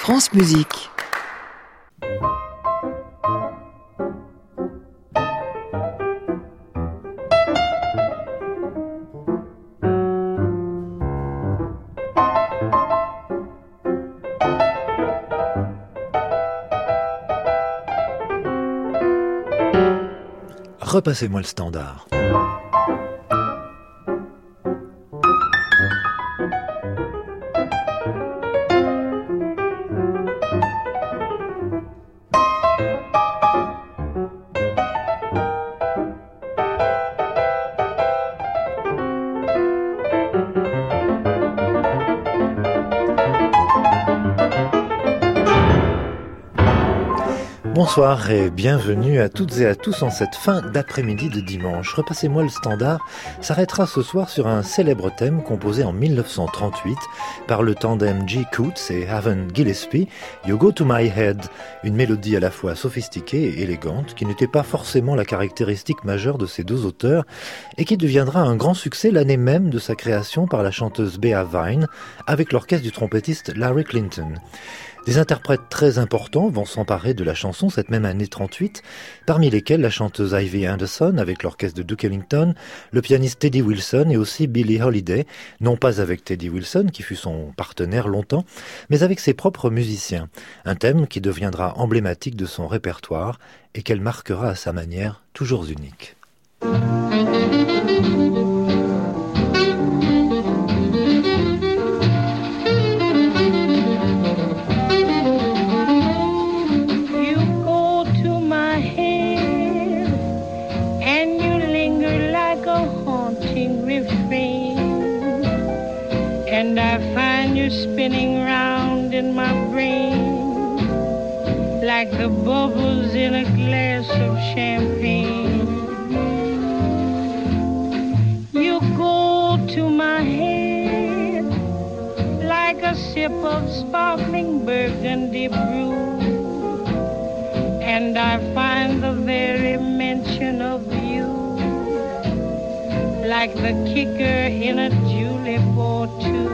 France Musique. Repassez-moi le standard. Bonsoir et bienvenue à toutes et à tous en cette fin d'après-midi de dimanche. Repassez-moi le standard s'arrêtera ce soir sur un célèbre thème composé en 1938 par le tandem G. Coots et Haven Gillespie, You Go To My Head, une mélodie à la fois sophistiquée et élégante qui n'était pas forcément la caractéristique majeure de ces deux auteurs et qui deviendra un grand succès l'année même de sa création par la chanteuse Bea Vine avec l'orchestre du trompettiste Larry Clinton. Des interprètes très importants vont s'emparer de la chanson cette même année 38, parmi lesquels la chanteuse Ivy Anderson avec l'orchestre de Duke Ellington, le pianiste Teddy Wilson et aussi Billie Holiday, non pas avec Teddy Wilson qui fut son partenaire longtemps, mais avec ses propres musiciens. Un thème qui deviendra emblématique de son répertoire et qu'elle marquera à sa manière toujours unique. And I find you spinning round in my brain like the bubbles in a glass of champagne. You go to my head like a sip of sparkling burgundy brew, and I find the very mention of you like the kicker in a julep or two.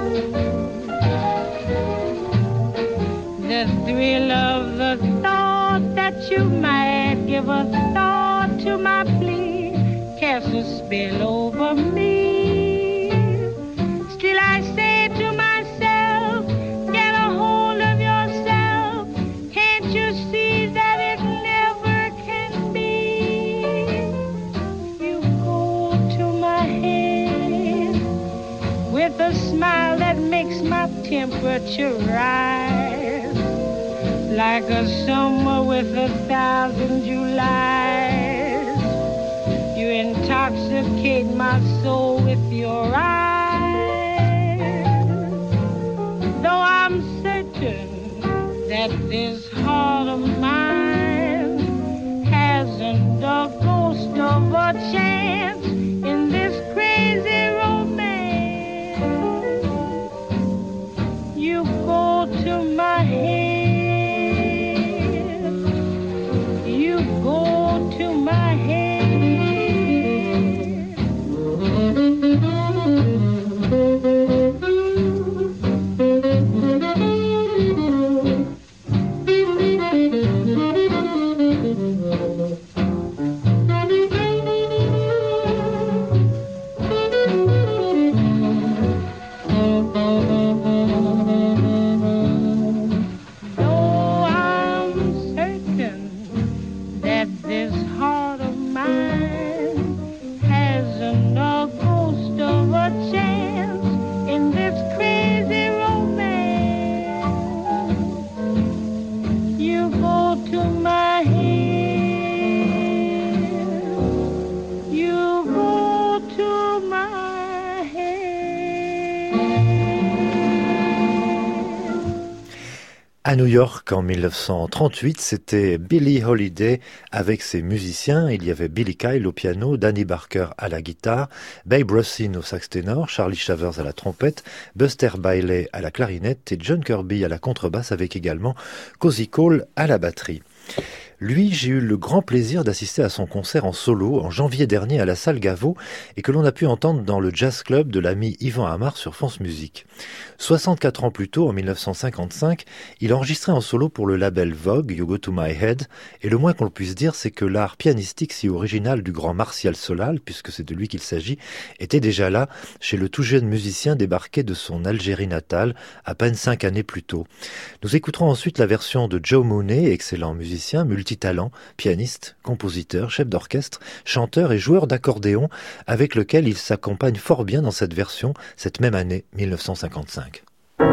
The thrill of the thought that you might give a thought to my plea casts a spell over me. Still I say to myself, get a hold of yourself. Can't you see that it never can be? You go to my head with a smile that makes my temperature rise like a summer with 1,000 Julys. You intoxicate my soul with your eyes. Though I'm certain that this heart of mine hasn't a ghost of a chance in this crazy romance, you go to my head. À New York, en 1938, c'était Billie Holiday avec ses musiciens. Il y avait Billy Kyle au piano, Danny Barker à la guitare, Babe Russin au sax ténor, Charlie Shavers à la trompette, Buster Bailey à la clarinette et John Kirby à la contrebasse avec également Cozy Cole à la batterie. Lui, j'ai eu le grand plaisir d'assister à son concert en solo en janvier dernier à la salle Gaveau et que l'on a pu entendre dans le jazz club de l'ami Yvan Amar sur France Musique. 64 ans plus tôt, en 1955, il enregistrait en solo pour le label Vogue, You Go To My Head, et le moins qu'on puisse dire, c'est que l'art pianistique si original du grand Martial Solal, puisque c'est de lui qu'il s'agit, était déjà là, chez le tout jeune musicien débarqué de son Algérie natale, à peine 5 années plus tôt. Nous écouterons ensuite la version de Joe Mooney, excellent musicien, multitalent, pianiste, compositeur, chef d'orchestre, chanteur et joueur d'accordéon, avec lequel il s'accompagne fort bien dans cette version, cette même année, 1955.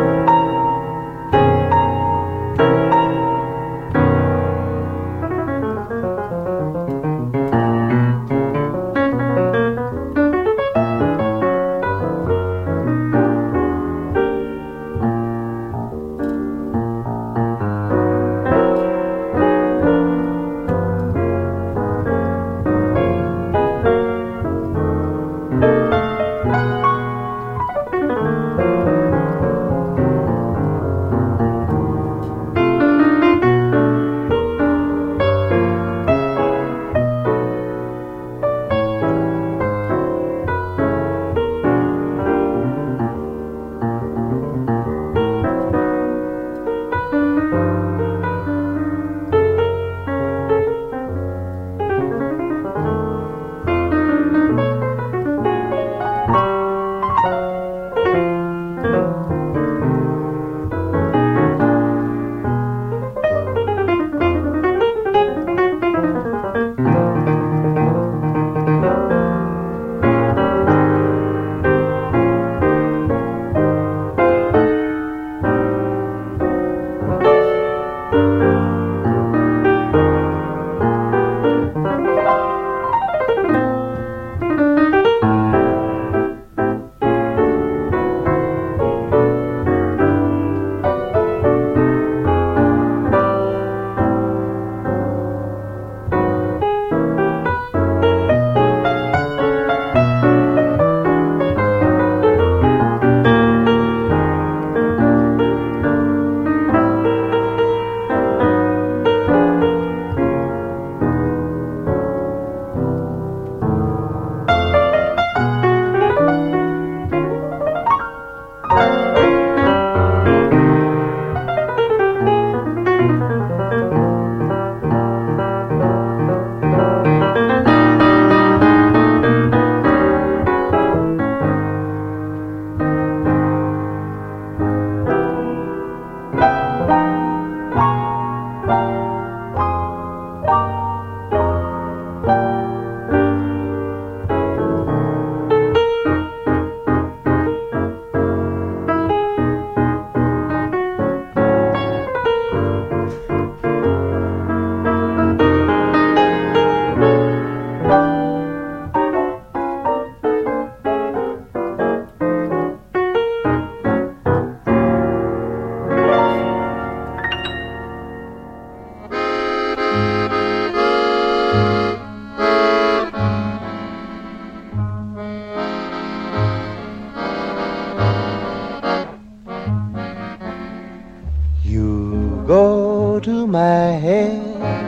To my head,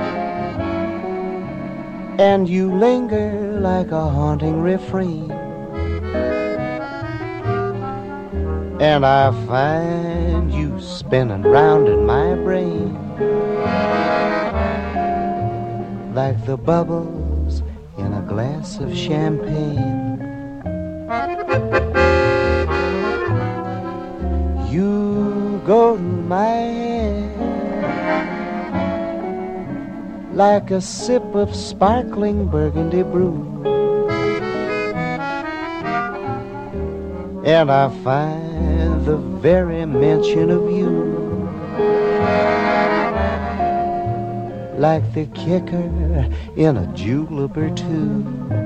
and you linger like a haunting refrain, and I find you spinning round in my brain like the bubbles in a glass of champagne. You go to my head like a sip of sparkling burgundy brew, and I find the very mention of you like the kicker in a julep or two.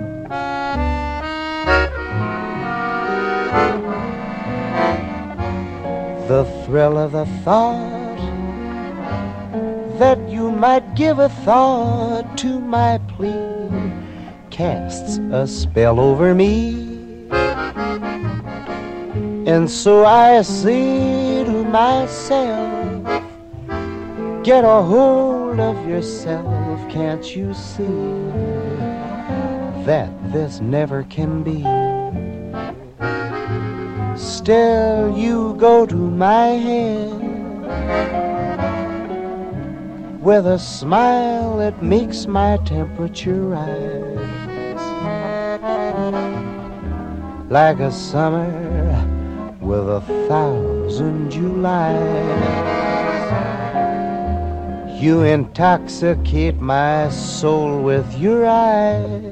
The thrill of the thought that you might give a thought to my plea casts a spell over me. And so I say to myself, get a hold of yourself can't you see that this never can be? Still you go to my head with a smile that makes my temperature rise like a summer with 1,000 Julys. You intoxicate my soul with your eyes.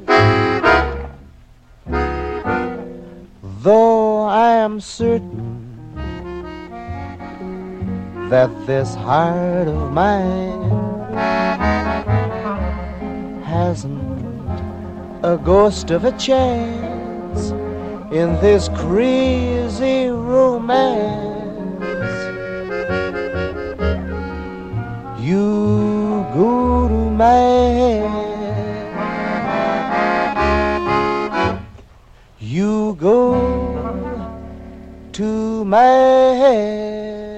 Though I am certain that this heart of mine hasn't a ghost of a chance in this crazy romance. You go to my head, you go to my head.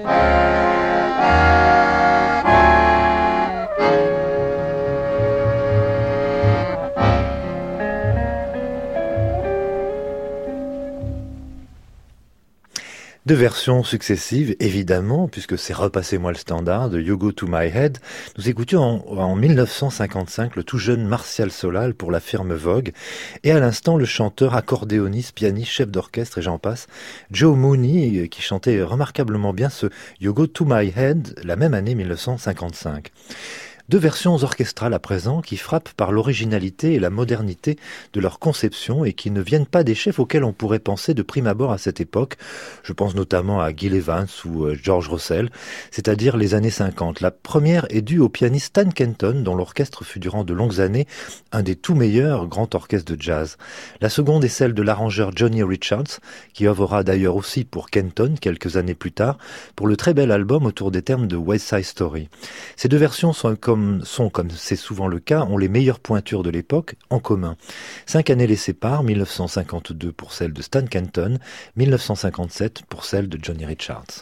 Deux versions successives, évidemment, puisque c'est Repassez-moi le standard de You Go to My Head. Nous écoutions en 1955 le tout jeune Martial Solal pour la firme Vogue, et à l'instant le chanteur, accordéoniste, pianiste, chef d'orchestre et j'en passe, Joe Mooney, qui chantait remarquablement bien ce You Go to My Head la même année 1955. Deux versions orchestrales à présent qui frappent par l'originalité et la modernité de leur conception et qui ne viennent pas des chefs auxquels on pourrait penser de prime abord à cette époque. Je pense notamment à Gil Evans ou George Russell, c'est-à-dire les années 50. La première est due au pianiste Stan Kenton, dont l'orchestre fut durant de longues années un des tout meilleurs grands orchestres de jazz. La seconde est celle de l'arrangeur Johnny Richards, qui œuvrera d'ailleurs aussi pour Kenton quelques années plus tard, pour le très bel album autour des termes de West Side Story. Ces deux versions sont comme c'est souvent le cas, ont les meilleures pointures de l'époque en commun. 5 années les séparent, 1952 pour celle de Stan Kenton, 1957 pour celle de Johnny Richards.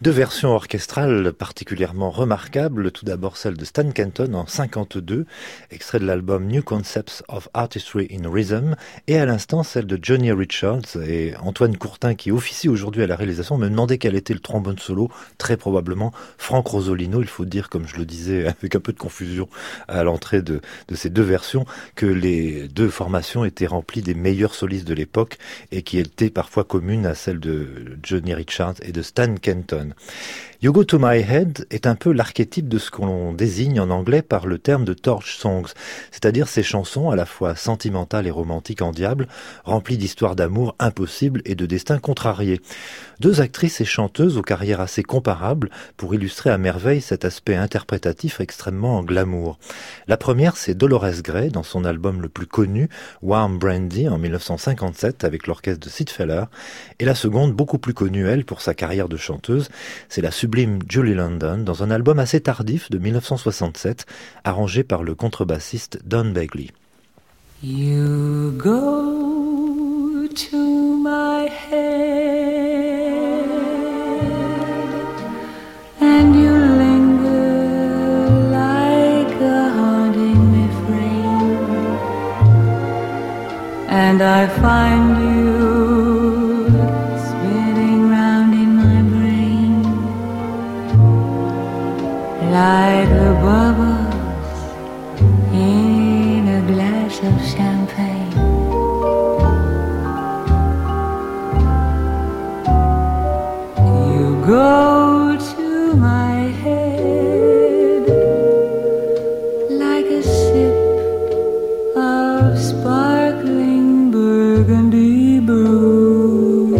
Deux versions orchestrales particulièrement remarquables, tout d'abord celle de Stan Kenton en 52, extrait de l'album New Concepts of Artistry in Rhythm, et à l'instant celle de Johnny Richards. Et Antoine Courtin, qui officie aujourd'hui à la réalisation, me demandait quel était le trombone solo, très probablement Frank Rosolino. Il faut dire, comme je le disais avec un peu de confusion à l'entrée de ces deux versions, que les deux formations étaient remplies des meilleurs solistes de l'époque et qui étaient parfois communes à celles de Johnny Richards et de Stan Kenton. You Go To My Head est un peu l'archétype de ce qu'on désigne en anglais par le terme de torch songs, c'est-à-dire ces chansons à la fois sentimentales et romantiques en diable, remplies d'histoires d'amour impossibles et de destins contrariés. Deux actrices et chanteuses aux carrières assez comparables pour illustrer à merveille cet aspect interprétatif extrêmement glamour. La première, c'est Dolores Gray dans son album le plus connu, Warm Brandy, en 1957 avec l'orchestre de Sid Feller, et la seconde, beaucoup plus connue elle pour sa carrière de chanteuse, c'est la sublime Julie London dans un album assez tardif de 1967, arrangé par le contrebassiste Don Bagley. You go to my head and you linger like a haunting refrain, and I find you spinning round in my brain like the bubbles in a glass of champagne. You go to my head like a sip of sparkling burgundy brew,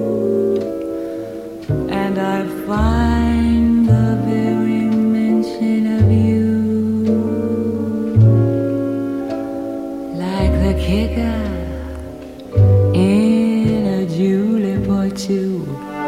and I find the very mention of you like the kicker in a julep or two.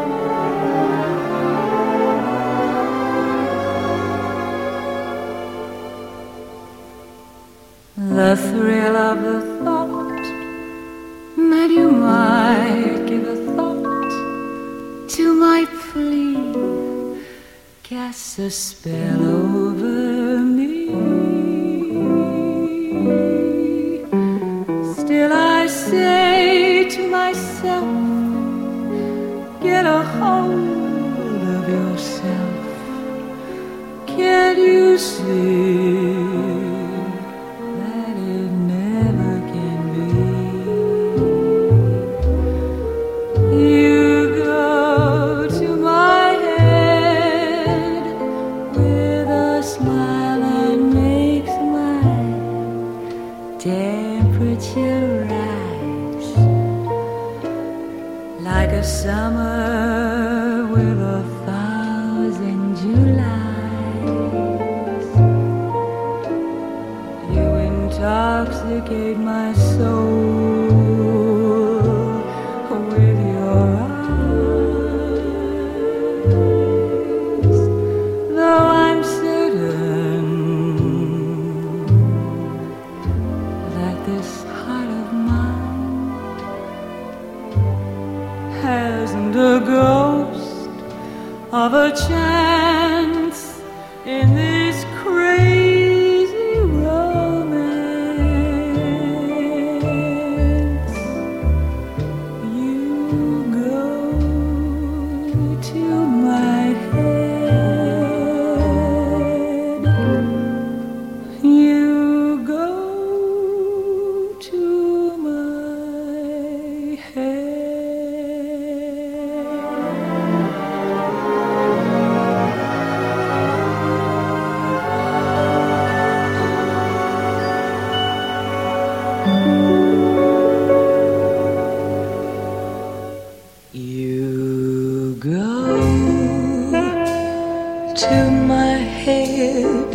The thrill of the thought that you might give a thought to my plea casts a spell over me. Still I say to myself, get a hold of yourself. Can't you see that it never can be? You go to my head with a smile that makes my temperature rise like a summer with 1,000 Julys. You intoxicate my soul with your eyes, though I'm certain that this heart of mine hasn't a ghost of a chance in this crazy romance. You go to my head. You go to my head. You go to my head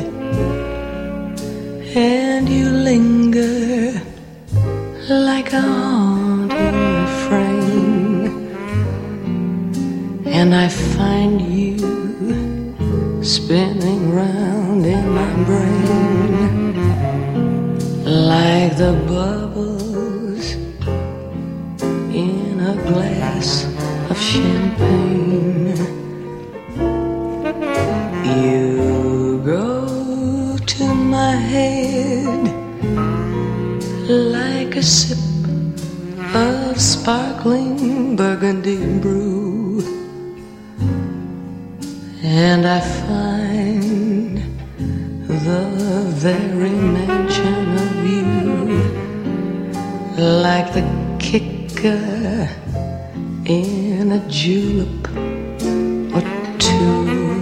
and you linger like a haunting refrain, and I find you spinning round in my brain like the bubbles in a glass of champagne. sip of sparkling burgundy brew, and I find the very mention of you like the kicker in a julep or two.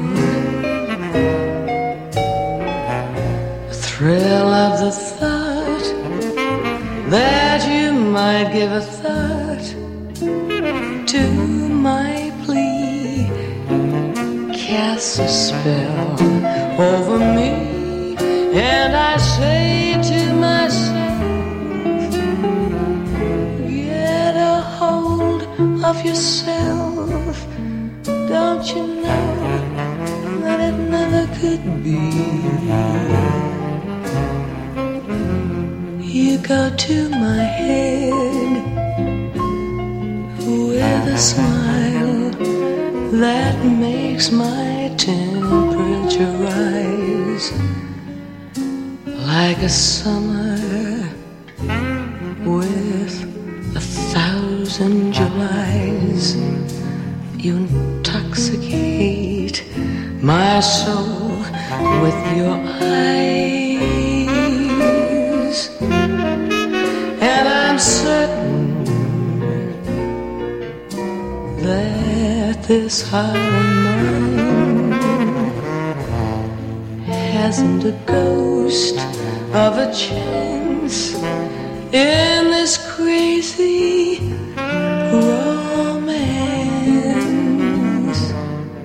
The thrill of the thought that you might give a thought to my plea casts a spell over me, and I say to myself, get a hold of yourself. Don't you know that it never could be? You go to my head with a smile that makes my temperature rise like a summer with 1,000 Julys. You intoxicate my soul with your eyes, and I'm certain that this heart of mine hasn't a ghost of a chance in this crazy romance.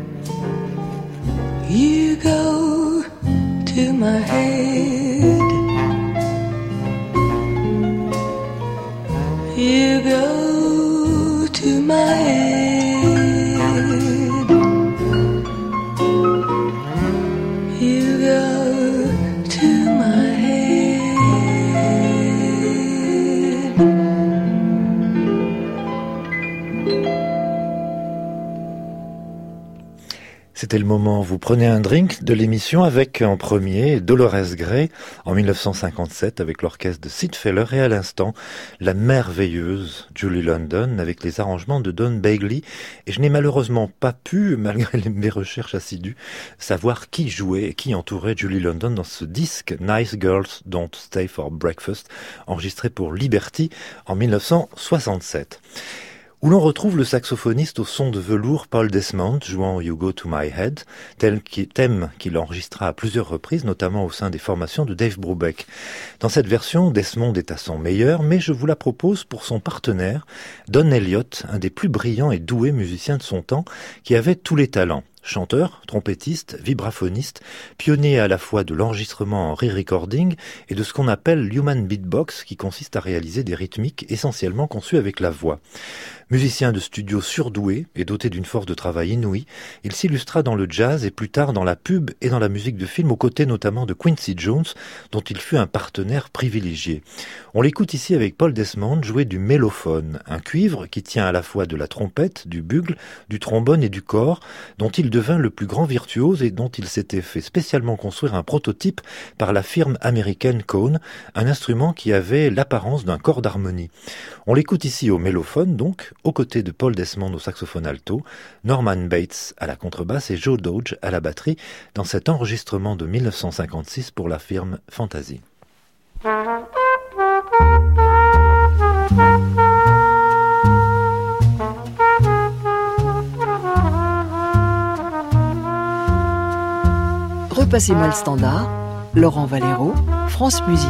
You go to my head, you go to my head, you go to my head. C'était le moment, vous prenez un drink de l'émission avec en premier Dolores Gray en 1957 avec l'orchestre de Sid Feller et à l'instant la merveilleuse Julie London avec les arrangements de Don Bagley. Et je n'ai malheureusement pas pu, malgré mes recherches assidues, savoir qui jouait et qui entourait Julie London dans ce disque Nice Girls Don't Stay for Breakfast enregistré pour Liberty en 1967. Où l'on retrouve le saxophoniste au son de velours Paul Desmond jouant You Go to My Head, thème qu'il enregistra à plusieurs reprises, notamment au sein des formations de Dave Brubeck. Dans cette version, Desmond est à son meilleur, mais je vous la propose pour son partenaire, Don Elliott, un des plus brillants et doués musiciens de son temps, qui avait tous les talents. Chanteur, trompettiste, vibraphoniste, pionnier à la fois de l'enregistrement en re-recording et de ce qu'on appelle l'human beatbox, qui consiste à réaliser des rythmiques essentiellement conçues avec la voix. Musicien de studio surdoué et doté d'une force de travail inouïe, il s'illustra dans le jazz et plus tard dans la pub et dans la musique de film, aux côtés notamment de Quincy Jones, dont il fut un partenaire privilégié. On l'écoute ici avec Paul Desmond jouer du mélophone, un cuivre qui tient à la fois de la trompette, du bugle, du trombone et du cor, dont il devint le plus grand virtuose et dont il s'était fait spécialement construire un prototype par la firme américaine Cone, un instrument qui avait l'apparence d'un corps d'harmonie. On l'écoute ici au mélophone donc, aux côtés de Paul Desmond au saxophone alto, Norman Bates à la contrebasse et Joe Dodge à la batterie dans cet enregistrement de 1956 pour la firme Fantasy. Repassez-moi le standard, Laurent Valero, France Musique.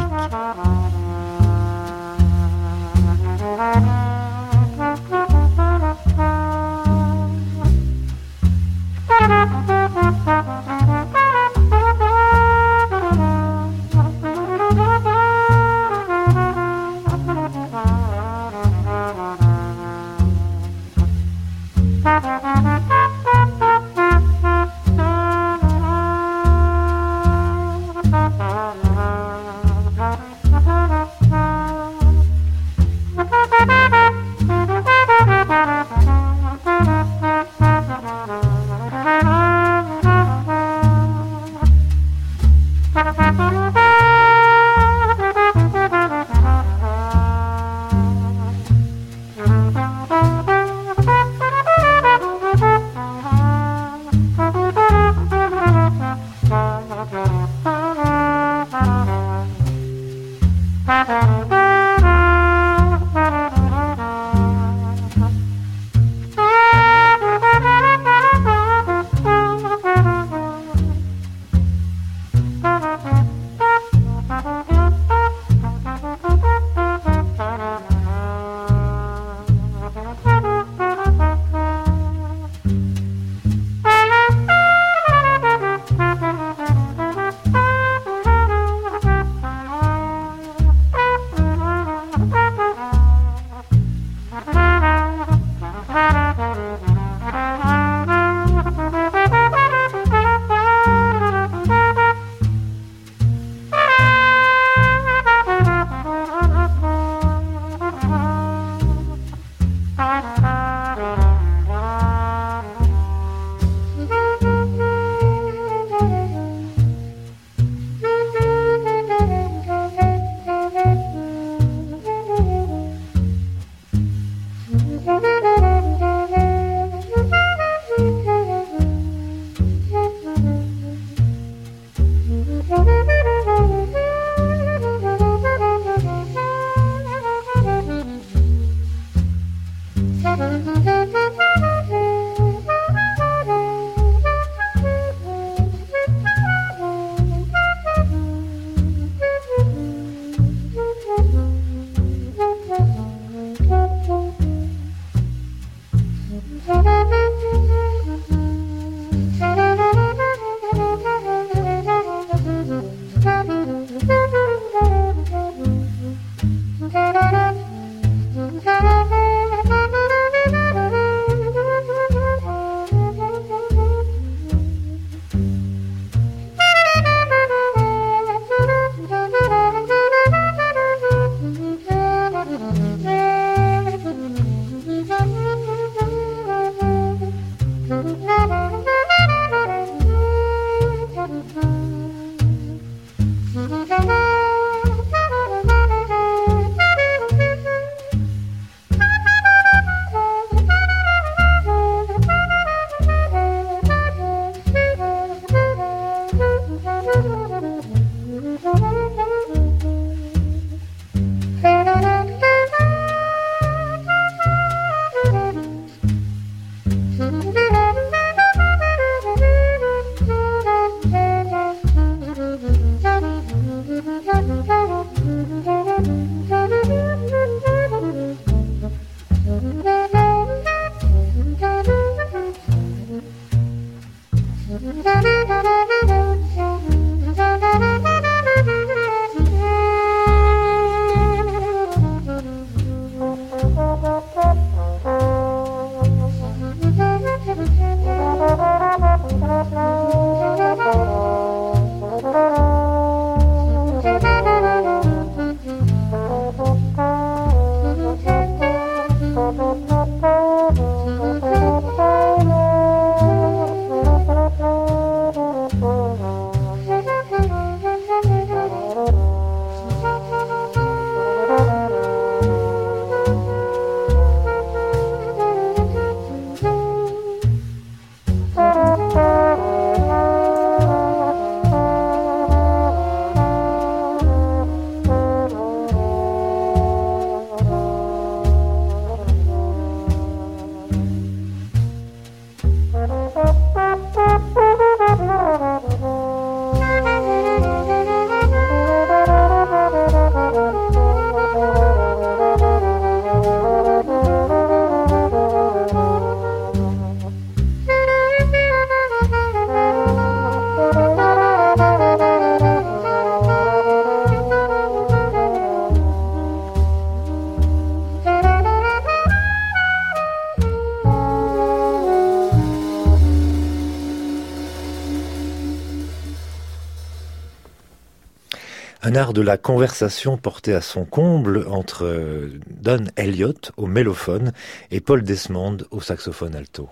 Un art de la conversation porté à son comble entre Don Elliott au mélophone et Paul Desmond au saxophone alto.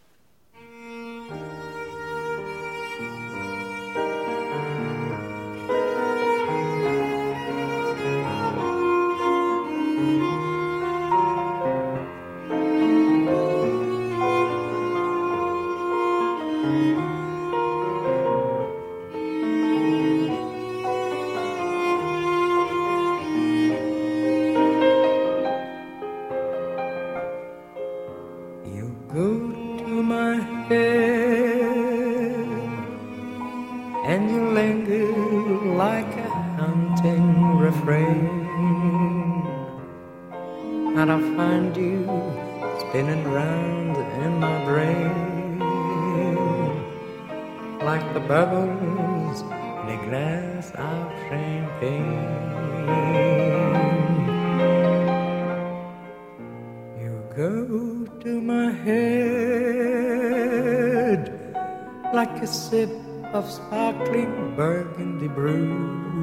Of sparkling burgundy brew,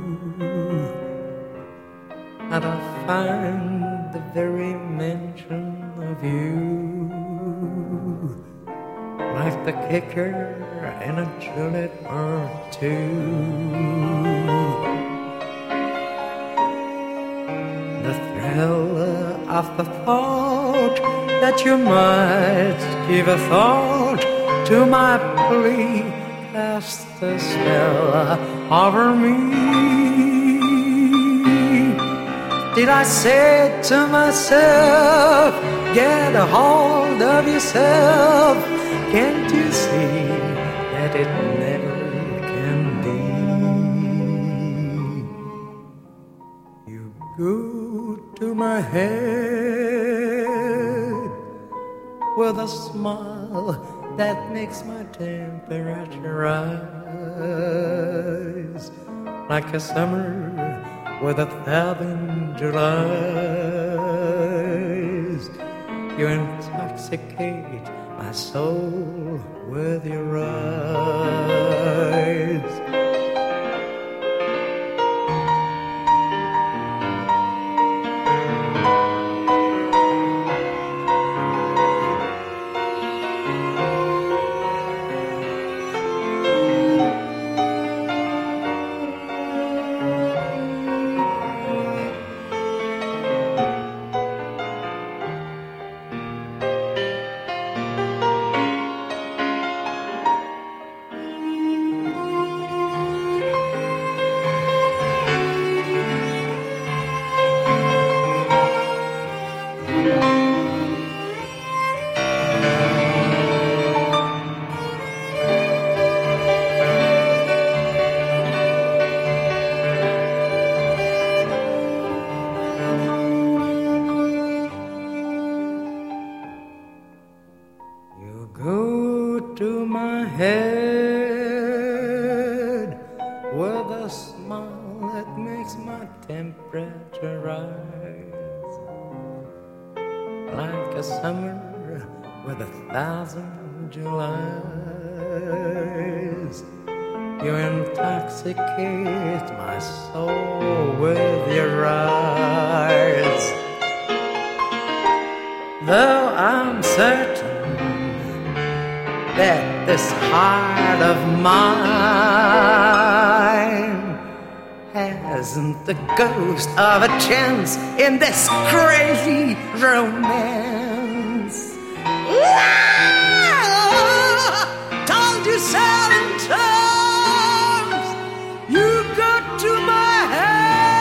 and I find the very mention of you like the kicker in a julep or two. The thrill of the thought that you might give a thought to my plea cast a spell over me. Did I say to myself, get a hold of yourself? Can't you see that it never can be? You go to my head with a smile that makes my temperature rise like a summer with 1,000 Julys. You intoxicate my soul with your eyes. temperature rise like a summer with 1,000 Julys. You intoxicate my soul with your eyes. Though I'm certain that this heart of mine hasn't the ghost of a chance in this crazy romance. Told you 7 times, you got to my head.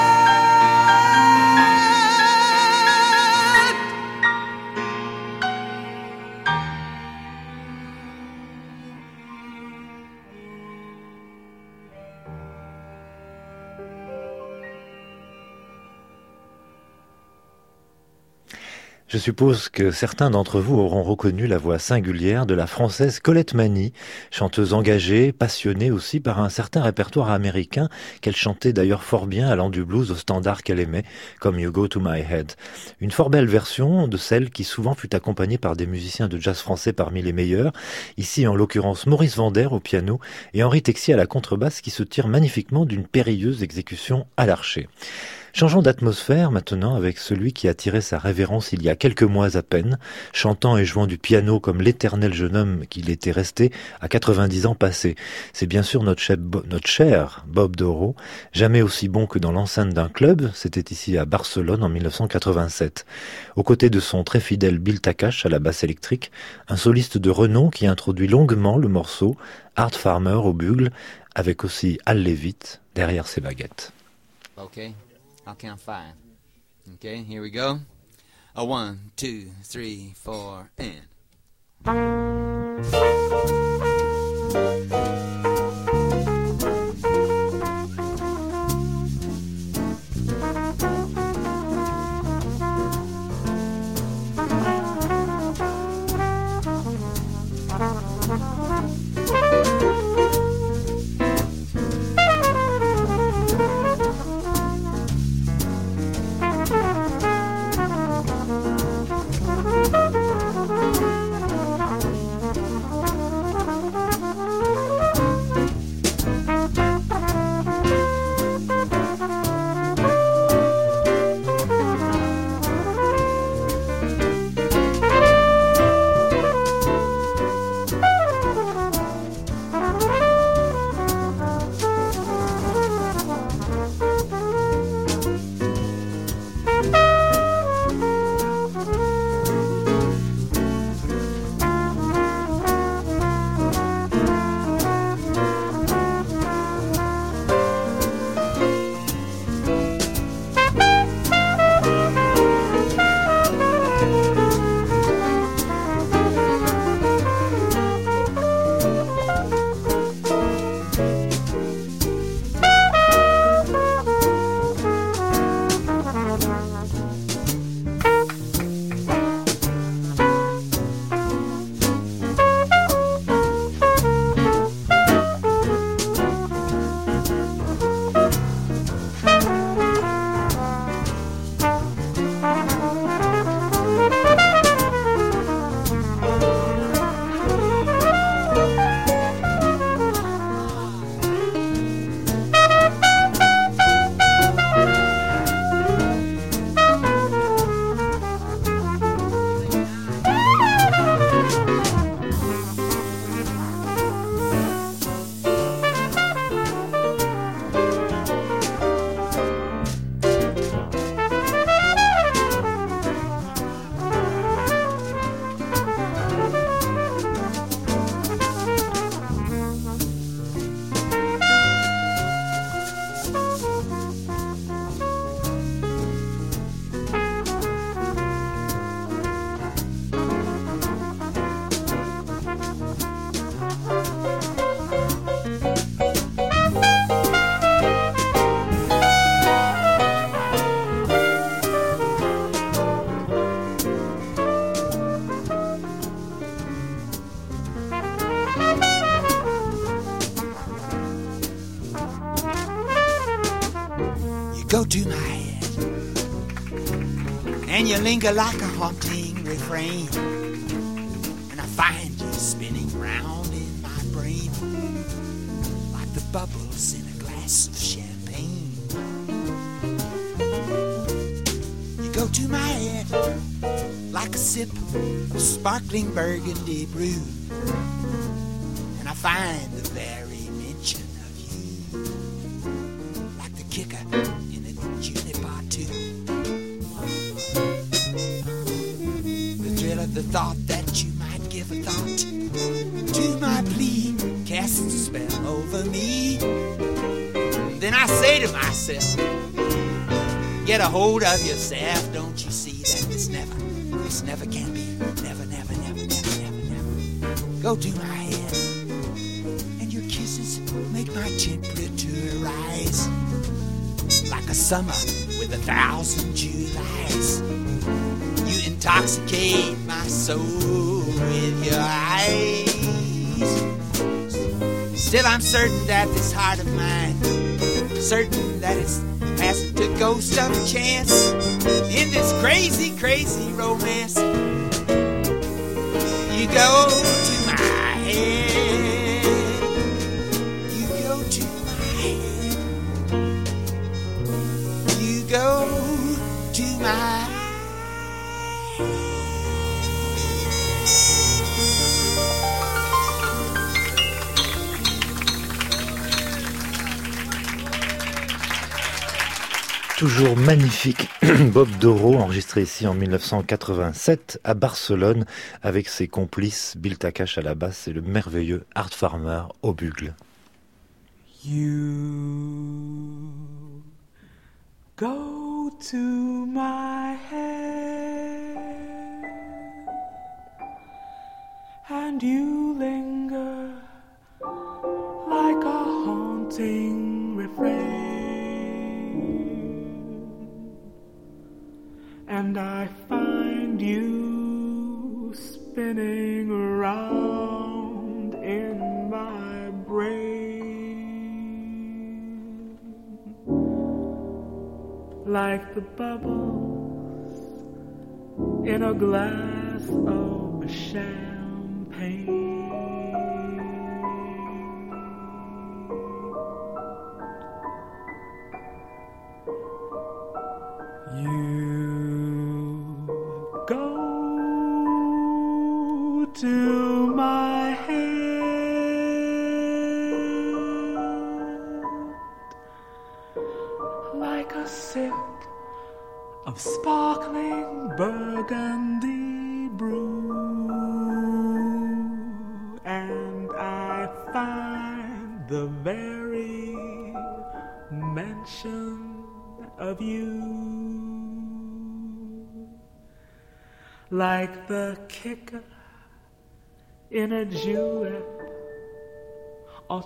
Je suppose que certains d'entre vous auront reconnu la voix singulière de la française Colette Mani, chanteuse engagée, passionnée aussi par un certain répertoire américain qu'elle chantait d'ailleurs fort bien allant du blues au standard qu'elle aimait, comme You Go To My Head. Une fort belle version de celle qui souvent fut accompagnée par des musiciens de jazz français parmi les meilleurs, ici en l'occurrence Maurice Vander au piano et Henri Texier à la contrebasse qui se tire magnifiquement d'une périlleuse exécution à l'archet. Changeons d'atmosphère maintenant avec celui qui a tiré sa révérence il y a quelques mois à peine, chantant et jouant du piano comme l'éternel jeune homme qu'il était resté à 90 ans passés. C'est bien sûr notre cher Bob Dorough, jamais aussi bon que dans l'enceinte d'un club, c'était ici à Barcelone en 1987. Aux côtés de son très fidèle Bill Takash à la basse électrique, un soliste de renom qui introduit longuement le morceau Art Farmer au bugle, avec aussi Al Levitt derrière ses baguettes. Okay. I'll count 5. Okay, here we go. 1, 2, 3, 4, and... Go to my head. and you linger like a haunting refrain, and I find you spinning round in my brain like the bubbles in a glass of champagne. You go to my head like a sip of sparkling burgundy brew, and I find the very mention of you like the kicker in a juniper too. The thrill of the thought that you might give a thought to my plea casts a spell over me. Then I say to myself, get a hold of yourself, don't you see that this never can be, never, never, never, never, never, never. Go to my head, and your kisses make my temperature rise like a summer with 1,000 Julys. You intoxicate my soul with your eyes. Still I'm certain that this heart of mine, certain that it's hasn't a ghost of a chance in this crazy, crazy romance. You go to my head, you go to my head, you go to my head. Toujours magnifique, Bob Doro, enregistré ici en 1987 à Barcelone avec ses complices Bill Takash à la basse et le merveilleux Art Farmer au bugle. You go to my head and you linger like a haunting refrain. And I find you spinning around in my brain like the bubbles in a glass of champagne. You go to my head like a sip of sparkling burgundy brew, and I find the very mention of you like the kicker in a julep or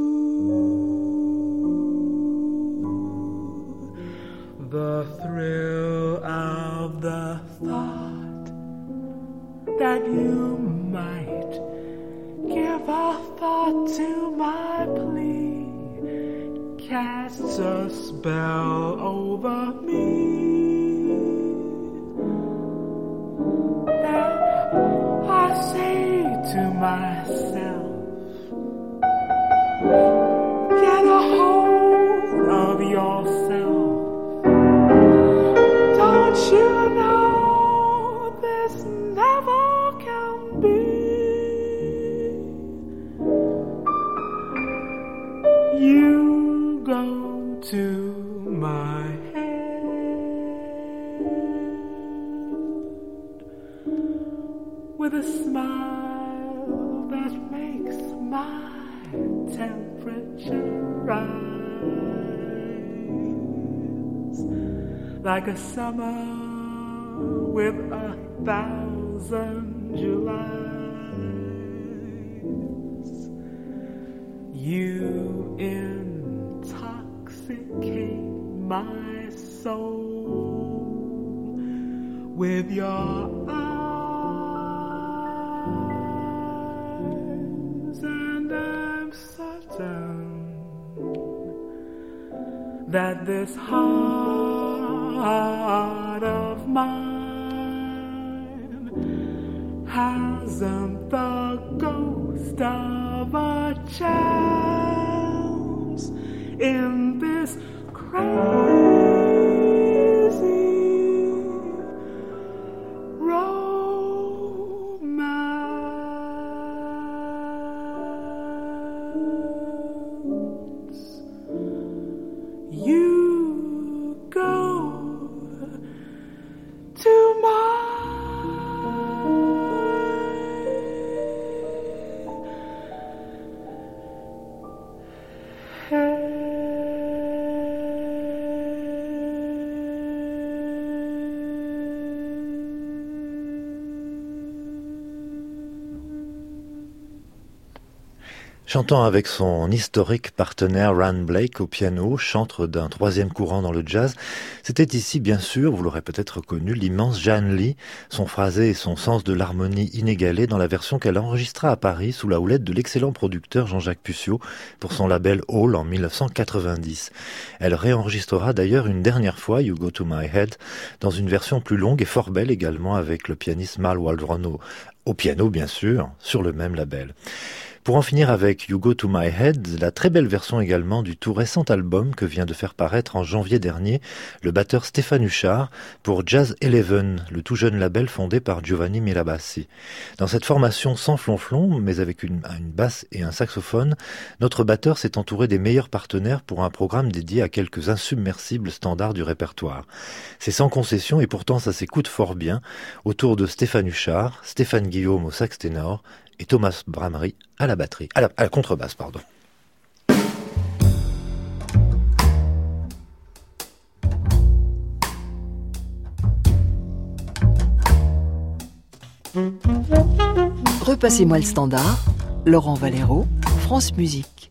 two. The thrill of the thought that you might give a thought to my plea casts a spell over me. I say to myself, get a hold of yourself. Don't you know this never can be? You go to my with a smile that makes my temperature rise like a summer with 1,000 Julys. You intoxicate my soul with your that this heart of mine hasn't the ghost of a chance in this crazy romance. You go to my Chantant avec son historique partenaire Ran Blake au piano, chantre d'un troisième courant dans le jazz, c'était ici bien sûr, vous l'aurez peut-être reconnu, l'immense Jeanne Lee, son phrasé et son sens de l'harmonie inégalé dans la version qu'elle enregistra à Paris sous la houlette de l'excellent producteur Jean-Jacques Pucciot pour son label Hall en 1990. Elle réenregistrera d'ailleurs une dernière fois You Go To My Head dans une version plus longue et fort belle également avec le pianiste Mal Waldron au piano bien sûr, sur le même label. Pour en finir avec You Go To My Head, la très belle version également du tout récent album que vient de faire paraître en janvier dernier le batteur Stéphane Huchard pour Jazz Eleven, le tout jeune label fondé par Giovanni Mirabassi. Dans cette formation sans flonflon, mais avec une basse et un saxophone, notre batteur s'est entouré des meilleurs partenaires pour un programme dédié à quelques insubmersibles standards du répertoire. C'est sans concession et pourtant ça s'écoute fort bien, autour de Stéphane Huchard, Stéphane Guillaume au sax ténor, et Thomas Bramery à la batterie, à la contrebasse, pardon. Repassez-moi le standard, Laurent Valero, France Musique.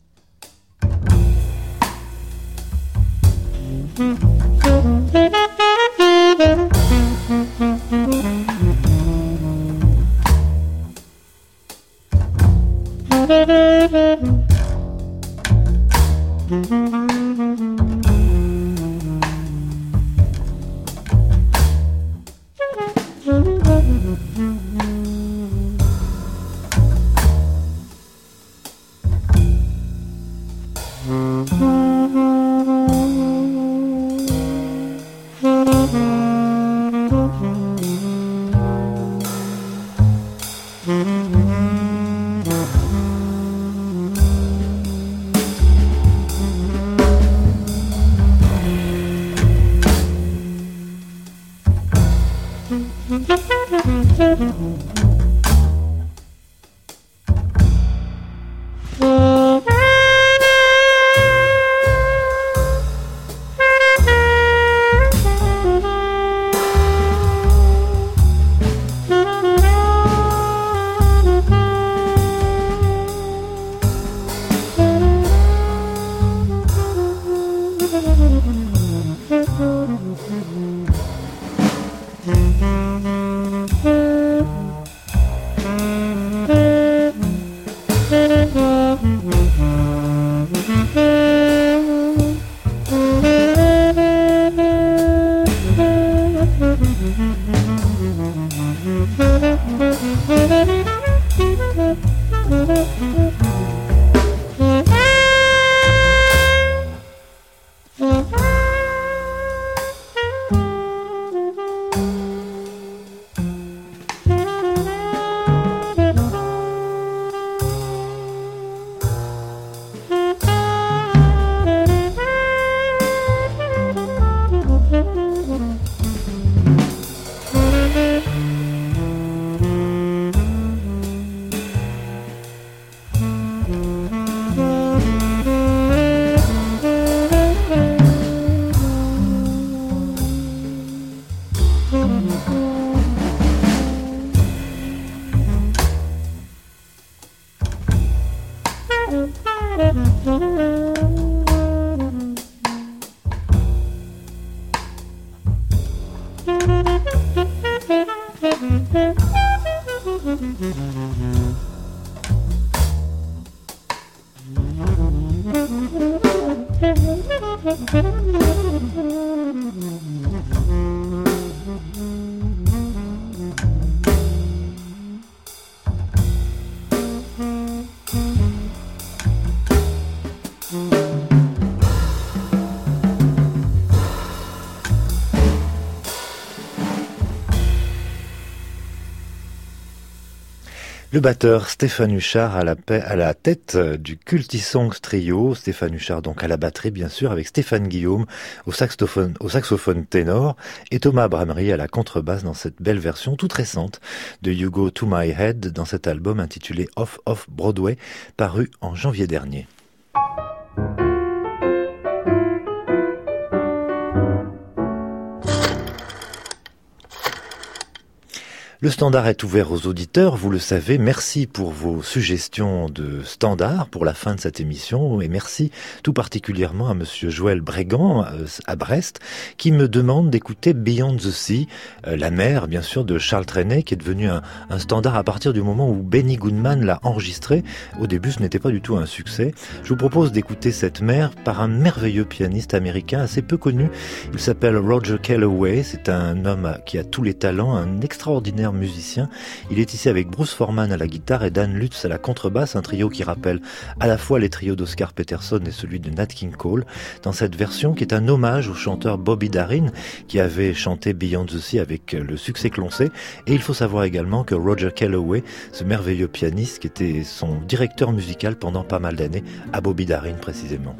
Le batteur Stéphane Huchard à la tête du Cultisongs Trio. Stéphane Huchard donc à la batterie bien sûr, avec Stéphane Guillaume au saxophone ténor et Thomas Bramery à la contrebasse dans cette belle version toute récente de You Go To My Head dans cet album intitulé Off Off Broadway, paru en janvier dernier. Le standard est ouvert aux auditeurs, vous le savez. Merci pour vos suggestions de standard pour la fin de cette émission et merci tout particulièrement à monsieur Joël Brégan à Brest qui me demande d'écouter Beyond the Sea, la mer bien sûr de Charles Trenet qui est devenu un standard à partir du moment où Benny Goodman l'a enregistré. Au début ce n'était pas du tout un succès. Je vous propose d'écouter cette mer par un merveilleux pianiste américain assez peu connu. Il s'appelle Roger Calloway, c'est un homme qui a tous les talents, un extraordinaire musicien. Il est ici avec Bruce Forman à la guitare et Dan Lutz à la contrebasse, un trio qui rappelle à la fois les trios d'Oscar Peterson et celui de Nat King Cole, dans cette version qui est un hommage au chanteur Bobby Darin qui avait chanté Beyond the Sea avec le succès que l'on sait. Et il faut savoir également que Roger Calloway, ce merveilleux pianiste qui était son directeur musical pendant pas mal d'années, à Bobby Darin précisément.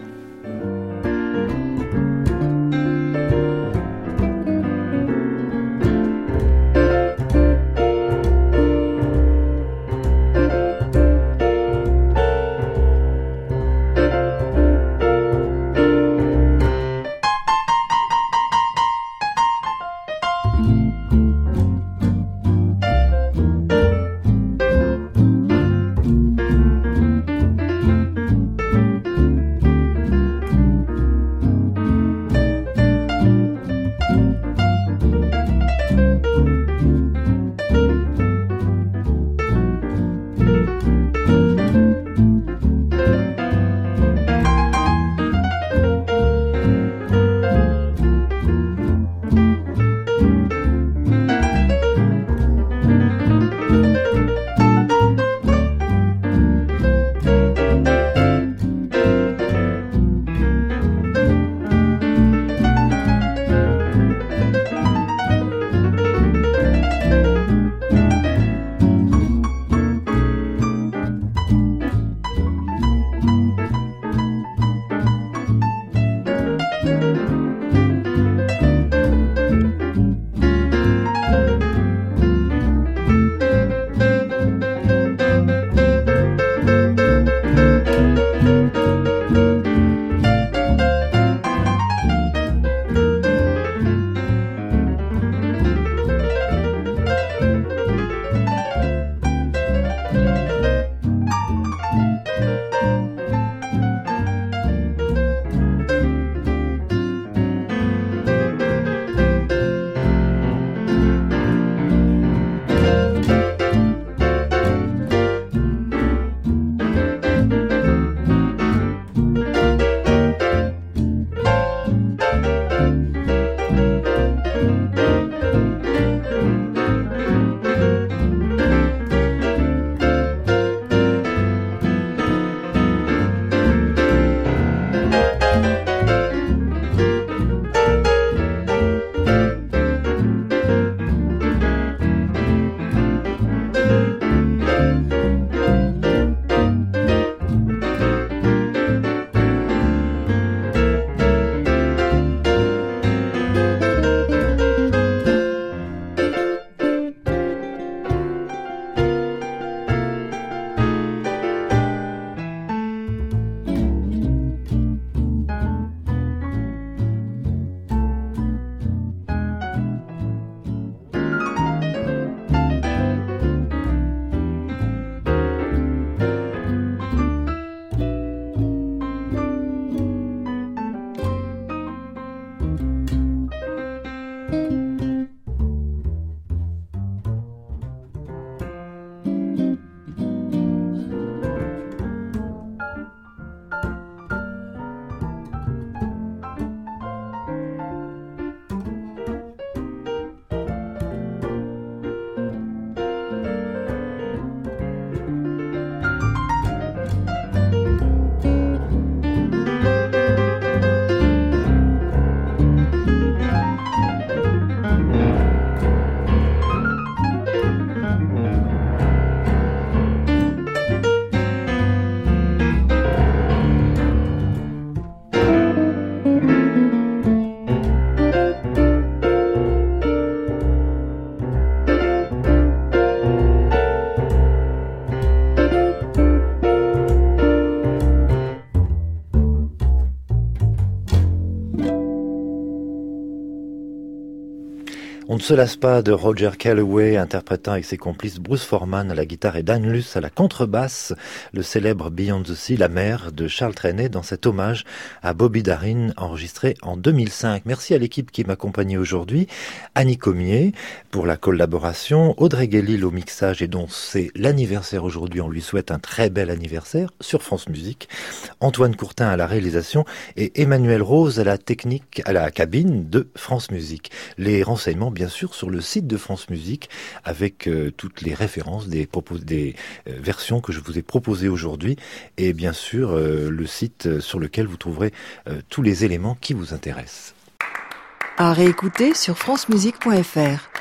On ne se lasse pas de Roger Calloway interprétant avec ses complices Bruce Forman à la guitare et Dan Luce à la contrebasse le célèbre Beyond the Sea, la mer de Charles Trenet dans cet hommage à Bobby Darin enregistré en 2005. Merci à l'équipe qui m'accompagnait aujourd'hui, Annie Comier pour la collaboration, Audrey Guélil au mixage et dont c'est l'anniversaire aujourd'hui, on lui souhaite un très bel anniversaire sur France Musique, Antoine Courtin à la réalisation et Emmanuel Rose à la technique, à la cabine de France Musique. Les renseignements bien sûr sur le site de France Musique avec toutes les références des versions que je vous ai proposées aujourd'hui et bien sûr le site sur lequel vous trouverez tous les éléments qui vous intéressent. À réécouter sur francemusique.fr.